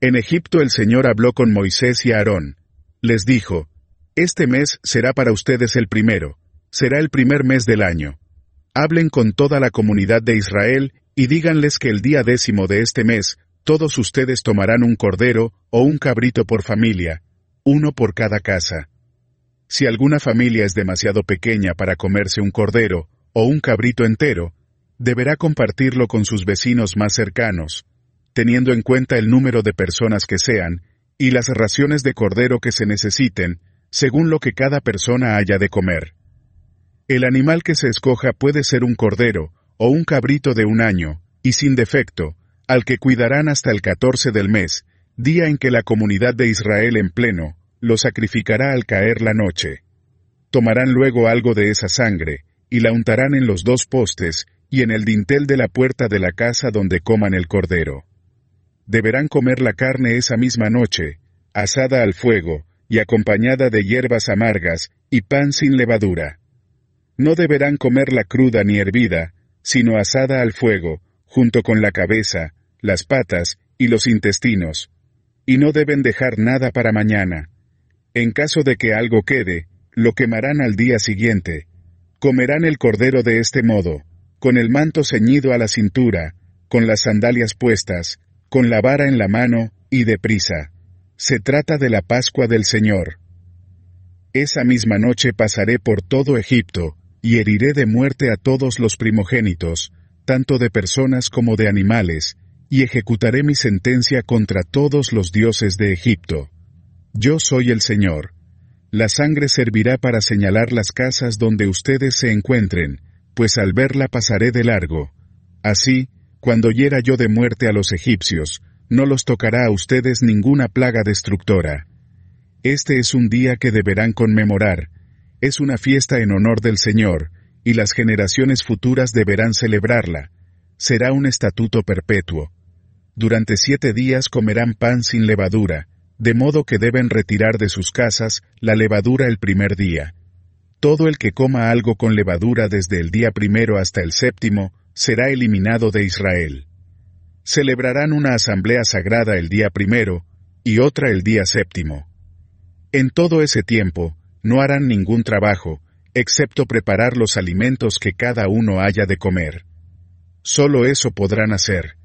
En Egipto el Señor habló con Moisés y Aarón. Les dijo: Este mes será para ustedes el primero, será el primer mes del año. Hablen con toda la comunidad de Israel y díganles que el día 10 de este mes, todos ustedes tomarán un cordero o un cabrito por familia, uno por cada casa. Si alguna familia es demasiado pequeña para comerse un cordero o un cabrito entero, deberá compartirlo con sus vecinos más cercanos, teniendo en cuenta el número de personas que sean y las raciones de cordero que se necesiten, según lo que cada persona haya de comer. El animal que se escoja puede ser un cordero o un cabrito de un año, y sin defecto, al que cuidarán hasta el 14 del mes, día en que la comunidad de Israel en pleno lo sacrificará al caer la noche. Tomarán luego algo de esa sangre, y la untarán en los 2 postes y en el dintel de la puerta de la casa donde coman el cordero. Deberán comer la carne esa misma noche, asada al fuego, y acompañada de hierbas amargas y pan sin levadura. No deberán comerla cruda ni hervida, sino asada al fuego, junto con la cabeza, las patas y los intestinos. Y no deben dejar nada para mañana. En caso de que algo quede, lo quemarán al día siguiente. Comerán el cordero de este modo, con el manto ceñido a la cintura, con las sandalias puestas, con la vara en la mano, y deprisa. Se trata de la Pascua del Señor. Esa misma noche pasaré por todo Egipto, y heriré de muerte a todos los primogénitos, tanto de personas como de animales, y ejecutaré mi sentencia contra todos los dioses de Egipto. Yo soy el Señor. La sangre servirá para señalar las casas donde ustedes se encuentren, pues al verla pasaré de largo. Así, cuando hiera yo de muerte a los egipcios, no los tocará a ustedes ninguna plaga destructora. Este es un día que deberán conmemorar. Es una fiesta en honor del Señor, y las generaciones futuras deberán celebrarla. Será un estatuto perpetuo. Durante 7 días comerán pan sin levadura, de modo que deben retirar de sus casas la levadura el primer día. Todo el que coma algo con levadura desde el día 1 hasta el 7 será eliminado de Israel. Celebrarán una asamblea sagrada el día 1 y otra el día 7. En todo ese tiempo, no harán ningún trabajo, excepto preparar los alimentos que cada uno haya de comer. Solo eso podrán hacer.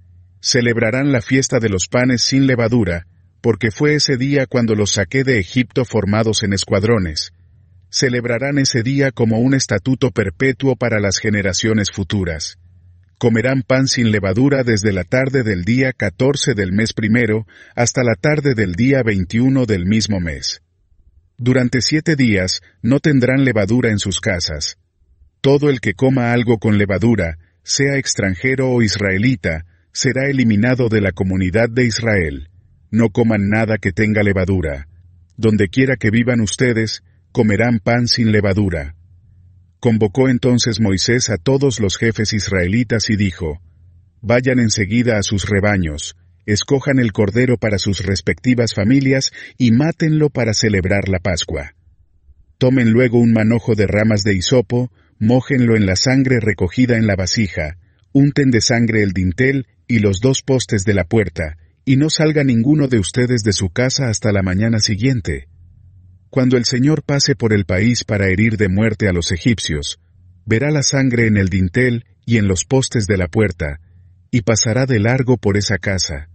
Celebrarán la fiesta de los panes sin levadura, porque fue ese día cuando los saqué de Egipto formados en escuadrones. Celebrarán ese día como un estatuto perpetuo para las generaciones futuras. Comerán pan sin levadura desde la tarde del día 14 del mes 1 hasta la tarde del día 21 del mismo mes. Durante 7 días no tendrán levadura en sus casas. Todo el que coma algo con levadura, sea extranjero o israelita, será eliminado de la comunidad de Israel. No coman nada que tenga levadura. Donde quiera que vivan ustedes, comerán pan sin levadura. Convocó entonces Moisés a todos los jefes israelitas y dijo: Vayan enseguida a sus rebaños, escojan el cordero para sus respectivas familias y mátenlo para celebrar la Pascua. Tomen luego un manojo de ramas de hisopo, mójenlo en la sangre recogida en la vasija, unten de sangre el dintel y los 2 postes de la puerta, y no salga ninguno de ustedes de su casa hasta la mañana siguiente. Cuando el Señor pase por el país para herir de muerte a los egipcios, verá la sangre en el dintel y en los postes de la puerta, y pasará de largo por esa casa.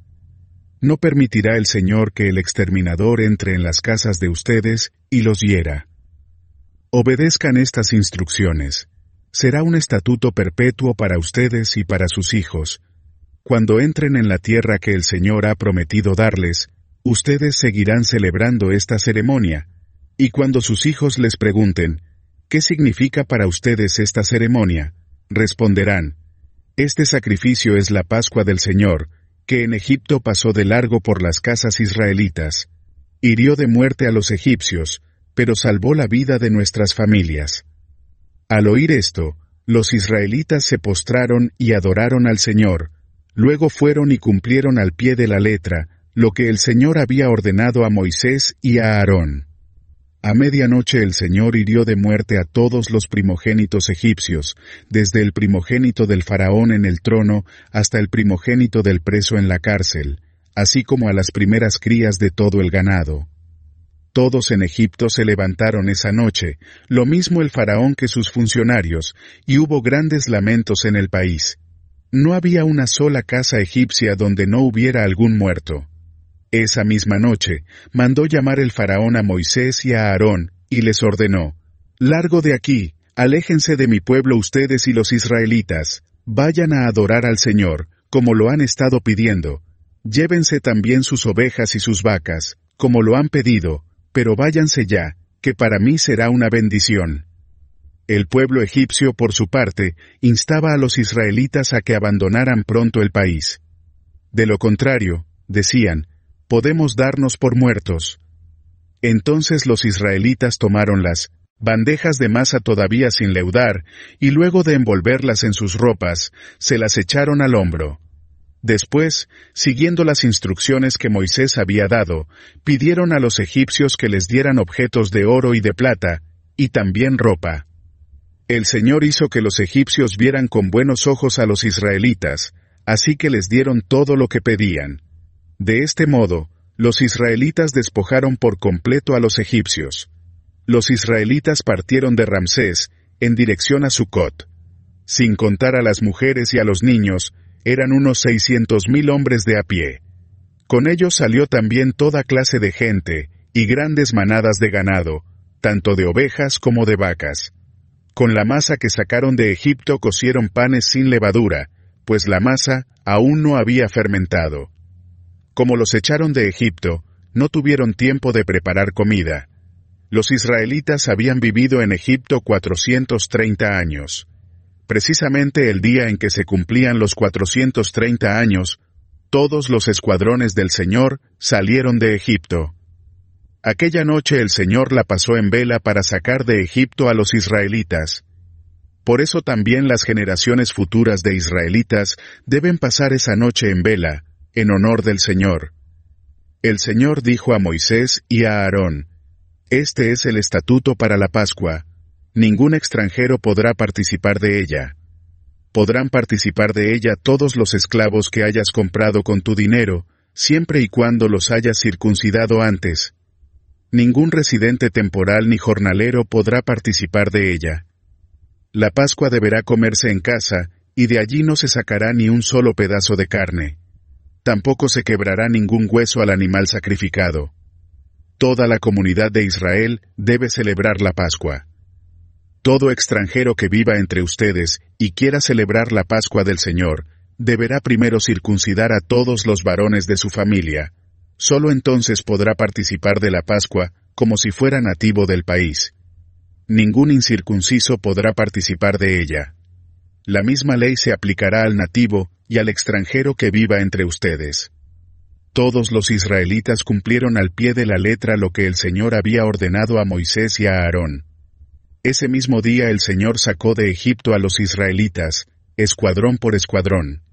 No permitirá el Señor que el exterminador entre en las casas de ustedes y los hiera. Obedezcan estas instrucciones. Será un estatuto perpetuo para ustedes y para sus hijos. Cuando entren en la tierra que el Señor ha prometido darles, ustedes seguirán celebrando esta ceremonia, y cuando sus hijos les pregunten, ¿qué significa para ustedes esta ceremonia?, responderán: Este sacrificio es la Pascua del Señor, que en Egipto pasó de largo por las casas israelitas. Hirió de muerte a los egipcios, pero salvó la vida de nuestras familias. Al oír esto, los israelitas se postraron y adoraron al Señor. Luego fueron y cumplieron al pie de la letra lo que el Señor había ordenado a Moisés y a Aarón. A medianoche el Señor hirió de muerte a todos los primogénitos egipcios, desde el primogénito del faraón en el trono hasta el primogénito del preso en la cárcel, así como a las primeras crías de todo el ganado. Todos en Egipto se levantaron esa noche, lo mismo el faraón que sus funcionarios, y hubo grandes lamentos en el país. No había una sola casa egipcia donde no hubiera algún muerto. Esa misma noche, mandó llamar el faraón a Moisés y a Aarón, y les ordenó: «Largo de aquí, aléjense de mi pueblo ustedes y los israelitas, vayan a adorar al Señor, como lo han estado pidiendo. Llévense también sus ovejas y sus vacas, como lo han pedido, pero váyanse ya, que para mí será una bendición». El pueblo egipcio, por su parte, instaba a los israelitas a que abandonaran pronto el país. De lo contrario, decían, podemos darnos por muertos. Entonces los israelitas tomaron las bandejas de masa todavía sin leudar, y luego de envolverlas en sus ropas, se las echaron al hombro. Después, siguiendo las instrucciones que Moisés había dado, pidieron a los egipcios que les dieran objetos de oro y de plata, y también ropa. El Señor hizo que los egipcios vieran con buenos ojos a los israelitas, así que les dieron todo lo que pedían. De este modo, los israelitas despojaron por completo a los egipcios. Los israelitas partieron de Ramsés, en dirección a Sucot. Sin contar a las mujeres y a los niños, eran unos 600,000 hombres de a pie. Con ellos salió también toda clase de gente, y grandes manadas de ganado, tanto de ovejas como de vacas. Con la masa que sacaron de Egipto cocieron panes sin levadura, pues la masa aún no había fermentado. Como los echaron de Egipto, no tuvieron tiempo de preparar comida. Los israelitas habían vivido en Egipto 430 años. Precisamente el día en que se cumplían los 430 años, todos los escuadrones del Señor salieron de Egipto. Aquella noche el Señor la pasó en vela para sacar de Egipto a los israelitas. Por eso también las generaciones futuras de israelitas deben pasar esa noche en vela, en honor del Señor. El Señor dijo a Moisés y a Aarón: «Este es el estatuto para la Pascua. Ningún extranjero podrá participar de ella. Podrán participar de ella todos los esclavos que hayas comprado con tu dinero, siempre y cuando los hayas circuncidado antes. Ningún residente temporal ni jornalero podrá participar de ella. La Pascua deberá comerse en casa, y de allí no se sacará ni un solo pedazo de carne. Tampoco se quebrará ningún hueso al animal sacrificado. Toda la comunidad de Israel debe celebrar la Pascua. Todo extranjero que viva entre ustedes y quiera celebrar la Pascua del Señor, deberá primero circuncidar a todos los varones de su familia. Solo entonces podrá participar de la Pascua como si fuera nativo del país. Ningún incircunciso podrá participar de ella. La misma ley se aplicará al nativo y al extranjero que viva entre ustedes». Todos los israelitas cumplieron al pie de la letra lo que el Señor había ordenado a Moisés y a Aarón. Ese mismo día el Señor sacó de Egipto a los israelitas, escuadrón por escuadrón.